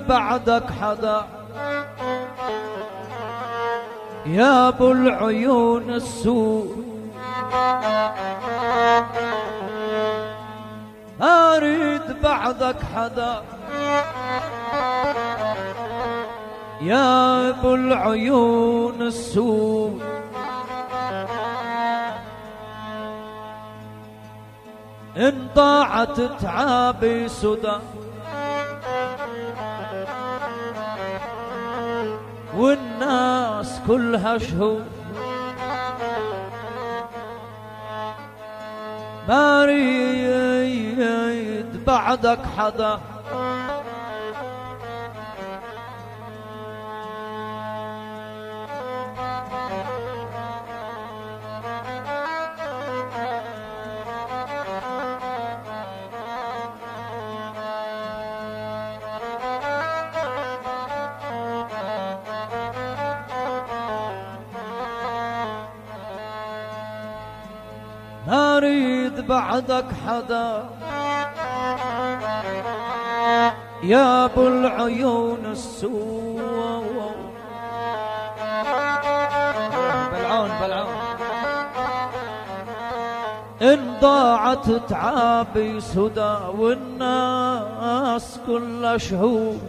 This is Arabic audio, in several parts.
بعدك حدا يا ابو العيون السود، اريد بعدك حدا يا ابو العيون السود، ان ضاعت تعابي سدى والناس كلها شهود، ما اريد بعدك حدا اريد بعدك حدا يا ابو العيون السود، بلعون بلعون ان ضاعت تعابي سدى والناس كلها شهود،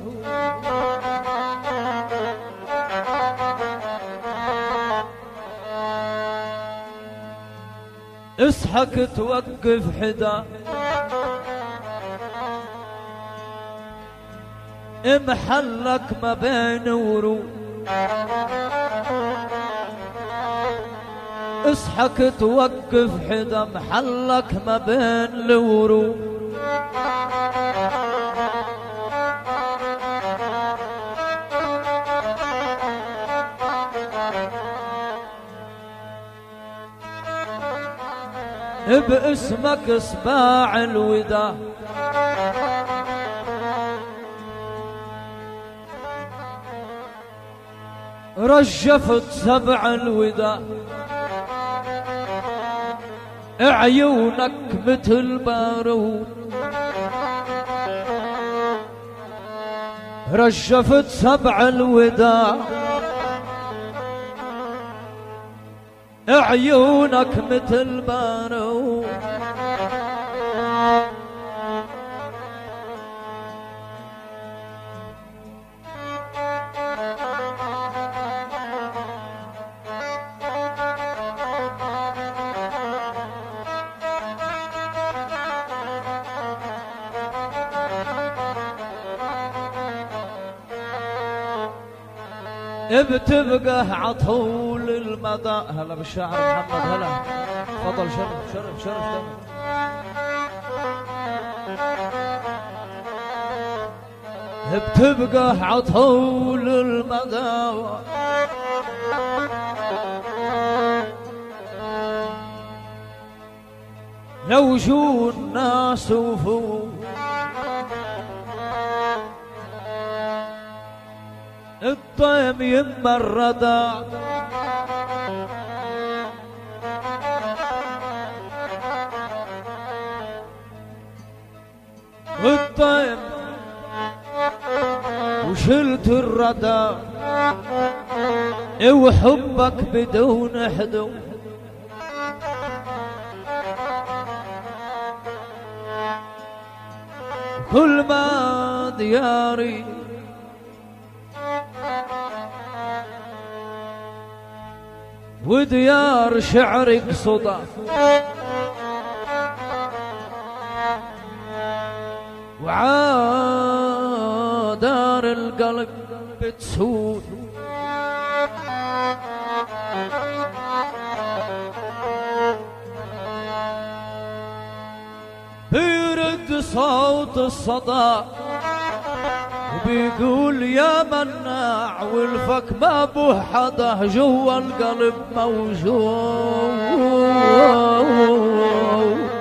اصحك توقف حدا محلك ما بين ورود، اصحك توقف حدا محلك ما بين الورود، باسمك سباع الوداع رجفت سبع الوداع، عيونك مثل بارود، رجفت سبع الوداع عيونك مثل بارود، بتبقى عطول المدى. هلا بالشاعر محمد، هلا تفضل. شرف شرف شرف بتبقى عطول المدى لو جو الناس وفوق الطيم يما الردى، الطيم وشلت الردى وحبك بدون حدود، كل ما دياري وديار شعرك صدى وعادار القلب بتسود، بيرد صوت الصدى وبيقول يا مناع والفك ما به حدا جوا القلب موجود.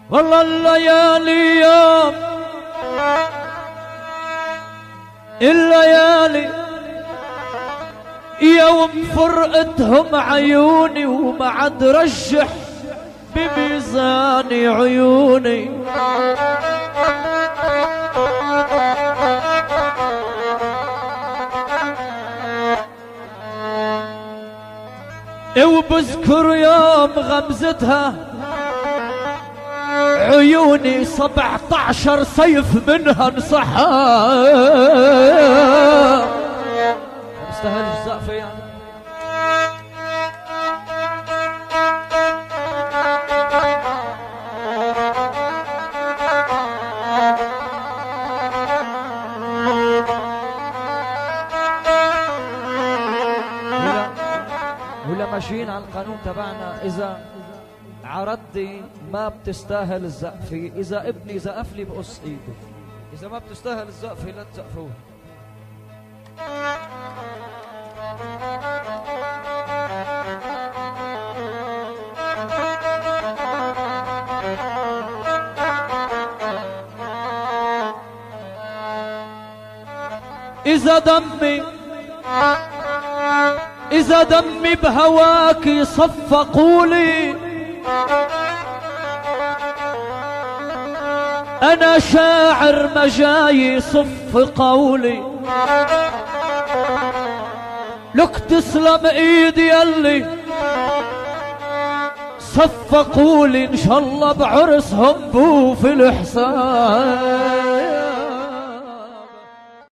والله الليالي يوم الليالي يوم فرقتهم عيوني وما عاد رجح بميزان عيوني. وبذكر يوم غمزتها عيوني 17 سيف منها انصحى. مستاهلش زقفة يعني. ولا ماشيين على القانون تبعنا، إذا عرضي ما بتستاهل الزقفة، إذا ابني زقف لي بقص إيده، إذا ما بتستاهل الزقفة لا تزقفوه. إذا دمي بهواك صفقولي، أنا شاعر ما جاي صف قولي. لك تسلم إيدي يلي صفقولي، إن شاء الله بعرسهم بو في الإحسان.